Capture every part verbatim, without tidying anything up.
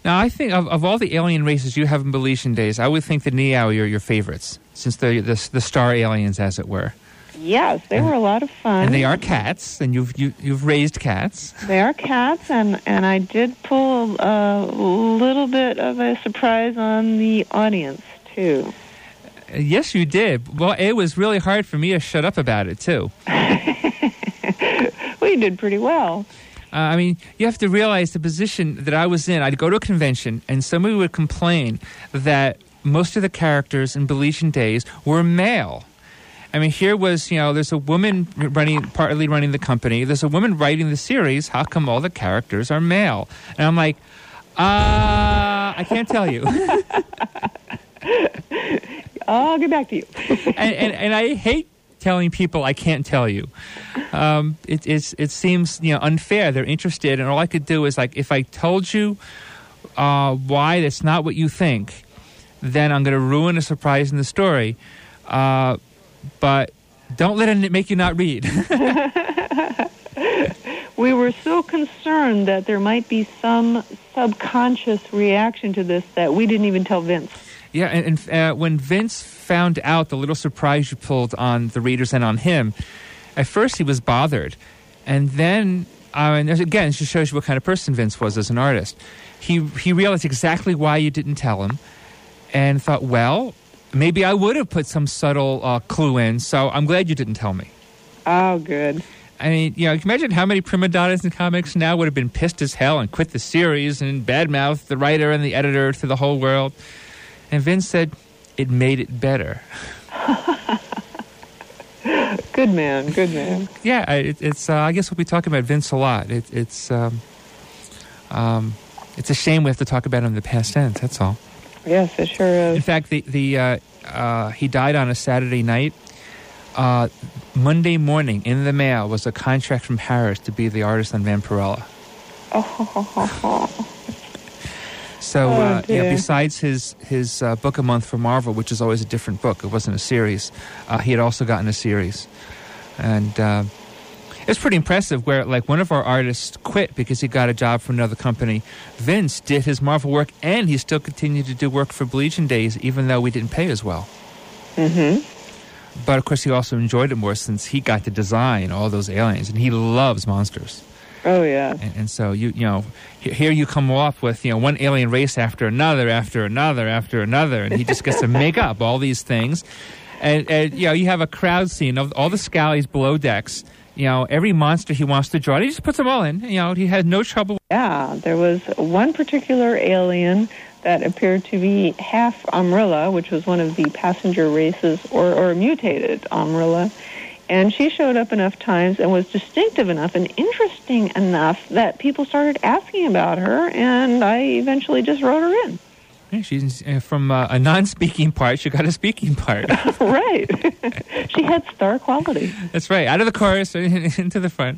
Now, I think of, of all the alien races you have in Belizean days, I would think the Niau are your favorites, since they're the, the star aliens, as it were. Yes, they and, were a lot of fun. And they are cats, and you've you, you've raised cats. They are cats, and, and I did pull a little bit of a surprise on the audience, too. Uh, yes, you did. Well, it was really hard for me to shut up about it, too. Well, you did pretty well. Uh, I mean, you have to realize the position that I was in. I'd go to a convention, and somebody would complain that most of the characters in Belizean days were male. I mean, here was, you know, there's a woman running, partly running the company. There's a woman writing the series. How come all the characters are male? And I'm like, uh, I can't tell you. I'll get back to you. and, and, and I hate telling people I can't tell you. Um, it, it's, it seems, you know, unfair. They're interested, and all I could do is, like, if I told you uh, why that's not what you think, then I'm going to ruin a surprise in the story. Uh But don't let it make you not read. We were so concerned that there might be some subconscious reaction to this that we didn't even tell Vince. Yeah, and, and uh, when Vince found out the little surprise you pulled on the readers and on him, at first he was bothered. And then, uh, and again, it just shows you what kind of person Vince was as an artist. He, he realized exactly why you didn't tell him and thought, well, maybe I would have put some subtle uh, clue in, so I'm glad you didn't tell me. Oh, good. I mean, you know, can you imagine how many prima donnas in comics now would have been pissed as hell and quit the series and badmouthed the writer and the editor to the whole world. And Vince said, it made it better. Good man, good man. Yeah, it, it's, uh, I guess we'll be talking about Vince a lot. It, it's, um, um, it's a shame we have to talk about him in the past tense, that's all. Yes, it sure is. In fact, the the uh, uh, he died on a Saturday night. Uh, Monday morning, in the mail, was a contract from Harris to be the artist on Vampirella. Oh. So, oh, uh, you know, dear. besides his his uh, book a month for Marvel, which is always a different book, it wasn't a series. Uh, he had also gotten a series, and uh, it's pretty impressive. Where like one of our artists quit because he got a job from another company. Vince did his Marvel work, and he still continued to do work for Belizean Days, even though we didn't pay as well. Mm-hmm. But of course, he also enjoyed it more since he got to design all those aliens, and he loves monsters. Oh yeah. And, and so you you know here you come off with you know one alien race after another after another after another, and he just gets to make up all these things, and, and you know you have a crowd scene of all the Scallies below decks. You know, every monster he wants to draw, he just puts them all in. You know, he had no trouble. Yeah, there was one particular alien that appeared to be half Umbrella, which was one of the passenger races, or, or mutated Umbrella. And she showed up enough times and was distinctive enough and interesting enough that people started asking about her, and I eventually just wrote her in. Yeah, she's uh, from uh, a non-speaking part. She got a speaking part. Right. She had star quality. That's right. Out of the chorus, into the front.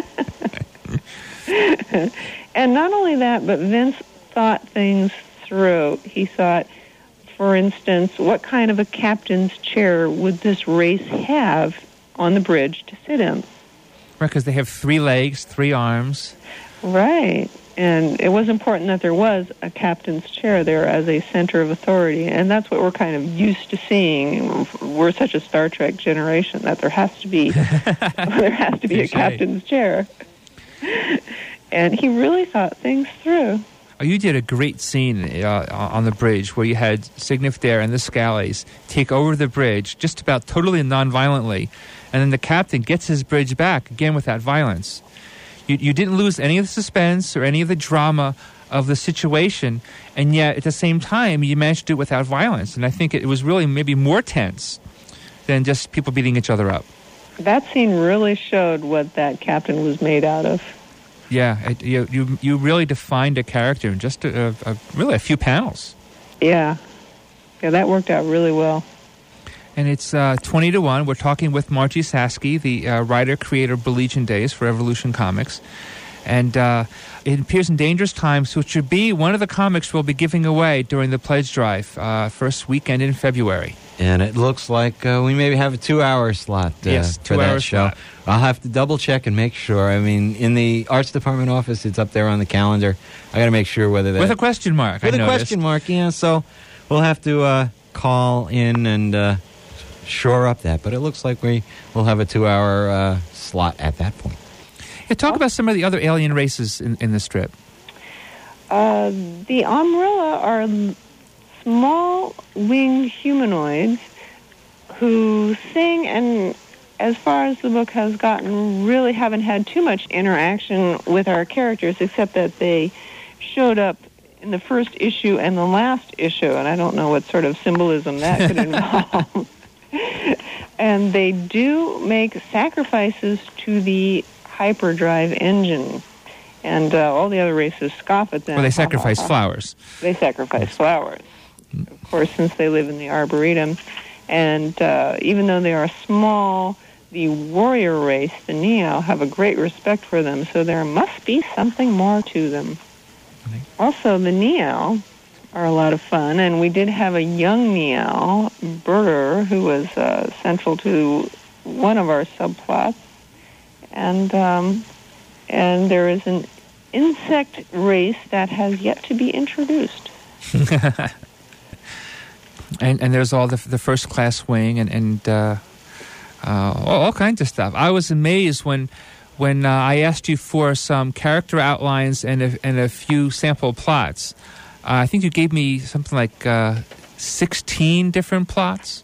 And not only that, but Vince thought things through. He thought, for instance, what kind of a captain's chair would this race have on the bridge to sit in? Right, because they have three legs, three arms. Right. And it was important that there was a captain's chair there as a center of authority, and that's what we're kind of used to seeing. We're such a Star Trek generation that there has to be there has to be a captain's chair. And he really thought things through. Oh, you did a great scene uh, on the bridge where you had Signif Dare and the Scallies take over the bridge just about totally non-violently, and then the captain gets his bridge back, again without violence. You, you didn't lose any of the suspense or any of the drama of the situation, and yet at the same time you managed to do it without violence. And I think it was really maybe more tense than just people beating each other up. That scene really showed what that captain was made out of. Yeah, it, you, you you really defined a character in just a, a, a, really a few panels. Yeah. Yeah, that worked out really well. And it's uh, twenty to one. We're talking with Margie Saski, the uh, writer, creator of Belizean Days for Evolution Comics. And uh, it appears in Dangerous Times, which should be one of the comics we'll be giving away during the pledge drive, uh, first weekend in February. And it looks like uh, we maybe have a two-hour slot uh, yes, for that show. Slot. I'll have to double-check and make sure. I mean, in the Arts Department office, it's up there on the calendar. I got to make sure whether that... With a question mark, With I a noticed. question mark, yeah. So we'll have to uh, call in and uh, shore up that. But it looks like we will have a two-hour uh, slot at that point. Yeah, talk about some of the other alien races in, in the strip. Uh, the Amrilla are small winged humanoids who sing, and as far as the book has gotten, really haven't had too much interaction with our characters, except that they showed up in the first issue and the last issue, and I don't know what sort of symbolism that could involve. And they do make sacrifices to the hyperdrive engine. And uh, all the other races scoff at them. Well, they sacrifice flowers. They sacrifice flowers, of course, since they live in the Arboretum. And uh, even though they are small, the warrior race, the Neo, have a great respect for them, so there must be something more to them. Okay. Also, the Neo are a lot of fun, and we did have a young Neo, Burter, who was uh, central to one of our subplots. And, um, and there is an insect race that has yet to be introduced. and and there's all the the first class wing and and uh, uh, all, all kinds of stuff. I was amazed when when uh, I asked you for some character outlines and a, and a few sample plots. Uh, I think you gave me something like uh, sixteen different plots.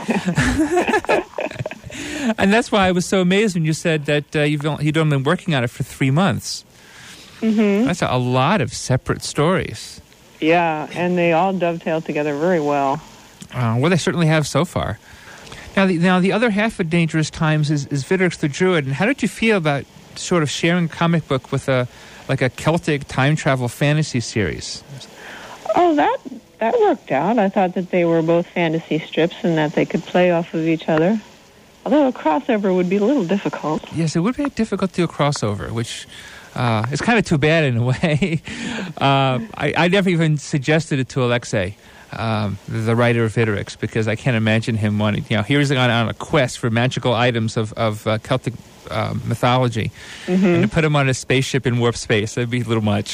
And that's why I was so amazed when you said that uh, you've only, you'd only been working on it for three months. Mm-hmm. That's a, a lot of separate stories. Yeah, and they all dovetail together very well. Uh, well, they certainly have so far. Now, the, now the other half of Dangerous Times is, is Vitrix the Druid. And how did you feel about sort of sharing a comic book with a like a Celtic time travel fantasy series? Oh, that that worked out. I thought that they were both fantasy strips and that they could play off of each other. Although a crossover would be a little difficult. Yes, it would be difficult to do a crossover, which uh, is kind of too bad in a way. uh, I, I never even suggested it to Alexei, um, the writer of Vitrix, because I can't imagine him wanting, you know, he was on, on a quest for magical items of, of uh, Celtic uh, mythology. Mm-hmm. And to put him on a spaceship in warp space, that'd be a little much.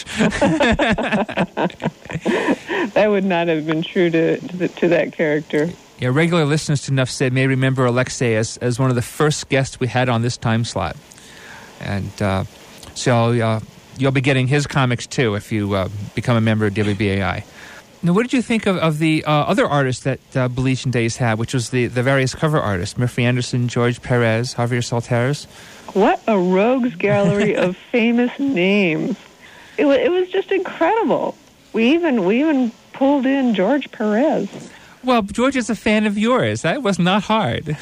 That would not have been true to to, the, to that character. Yeah, regular listeners to Enough Said may remember Alexei as, as one of the first guests we had on this time slot. And uh, so uh, you'll be getting his comics, too, if you uh, become a member of W B A I. Now, what did you think of, of the uh, other artists that uh, Bleaching Days had, which was the, the various cover artists, Murphy Anderson, George Perez, Javier Saltares? What a rogues gallery of famous names. It, w- it was just incredible. We even we even pulled in George Perez. Well, George is a fan of yours. That was not hard.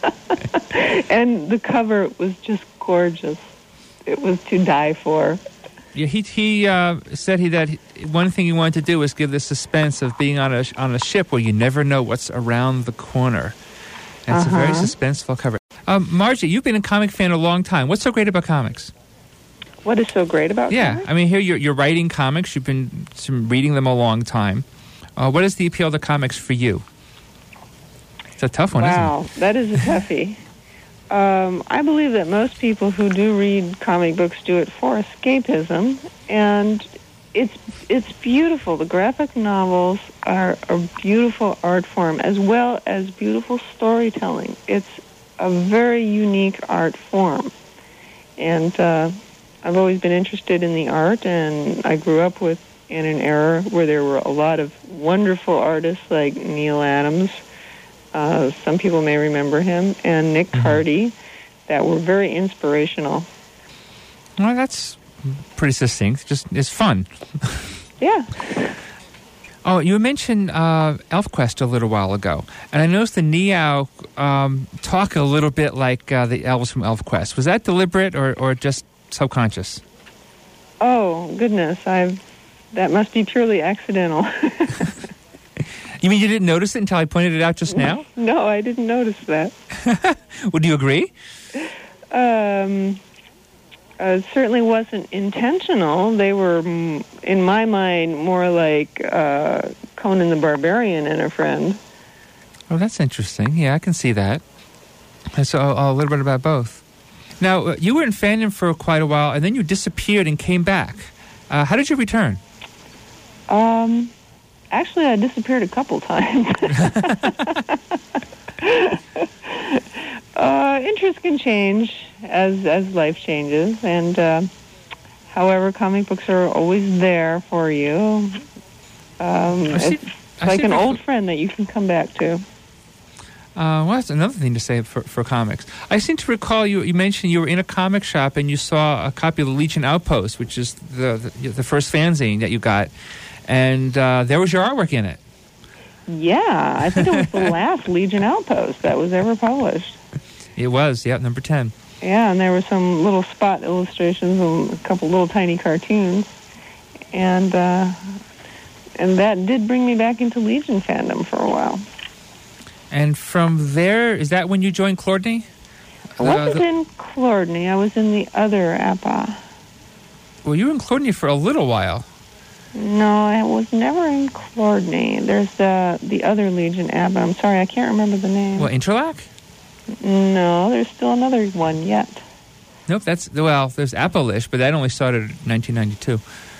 And the cover was just gorgeous. It was to die for. Yeah, he he uh, said he that he, one thing he wanted to do was give the suspense of being on a on a ship where you never know what's around the corner. And it's uh-huh. a very suspenseful cover. Um, Margie, you've been a comic fan a long time. What's so great about comics? What is so great about yeah, comics? I mean, here you're, you're writing comics. You've been some, reading them a long time. Uh, what is the appeal to comics for you? It's a tough one, wow, isn't it? Wow, that is a toughie. um, I believe that most people who do read comic books do it for escapism, and it's it's beautiful. The graphic novels are a beautiful art form, as well as beautiful storytelling. It's a very unique art form, and uh, I've always been interested in the art, and I grew up with in an era where there were a lot of wonderful artists like Neil Adams, uh, some people may remember him, and Nick mm-hmm. Cardy, that were very inspirational. Well, that's pretty succinct. Just it's fun. Yeah. Oh, you mentioned uh, ElfQuest a little while ago, and I noticed the Neo um, talk a little bit like uh, the elves from ElfQuest. Was that deliberate or, or just subconscious? Oh, goodness. I've That must be purely accidental. You mean you didn't notice it until I pointed it out just now? No, I didn't notice that. Would you agree? Um, uh, it certainly wasn't intentional. They were, in my mind, more like uh, Conan the Barbarian and a friend. Oh, that's interesting. Yeah, I can see that. And so a little bit about both. Now, uh, you were in fandom for quite a while, and then you disappeared and came back. Uh, how did you return? Um, actually, I disappeared a couple times. uh, interest can change as as life changes, and uh, however, comic books are always there for you. Um, see, it's like an old friend that you can come back to. Uh, well, that's another thing to say for, for comics. I seem to recall you, you mentioned you were in a comic shop and you saw a copy of the Legion Outpost, which is the the, the first fanzine that you got, and uh, there was your artwork in it. Yeah, I think it was the last Legion Outpost that was ever published. It was, yeah, number ten. Yeah, and there were some little spot illustrations and a couple little tiny cartoons, and uh, and that did bring me back into Legion fandom for a while. And from there, is that when you joined Chlordney? I wasn't uh, the, in Chlordney. I was in the other A P A. Well, you were in Chlordney for a little while. No, I was never in Chlordney. There's the the other Legion A P A. I'm sorry, I can't remember the name. What, Interlac? No, there's still another one yet. Nope, that's, well, there's Appalish, but that only started in nineteen ninety-two.